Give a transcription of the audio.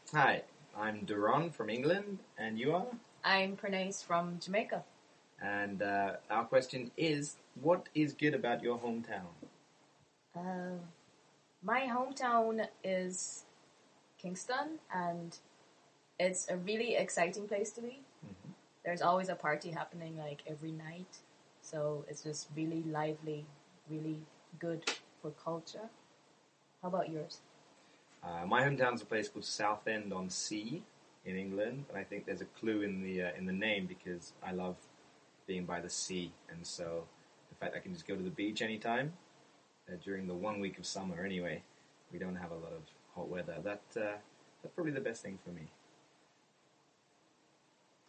Hi, I'm Duron from England, and you are? I'm Pranace from Jamaica. And our question is, what is good about your hometown? Uh, my hometown is Kingston, and it's a really exciting place to be. Mm-hmm. There's always a party happening like every night, so it's just really lively, really good for culture. How about yours? My hometown's a place called Southend-on-Sea in England, and I think there's a clue in the name because I love being by the sea, and so the fact I can just go to the beach anytime during the 1 week of summer. Anyway, we don't have a lot of hot weather. That's probably the best thing for me.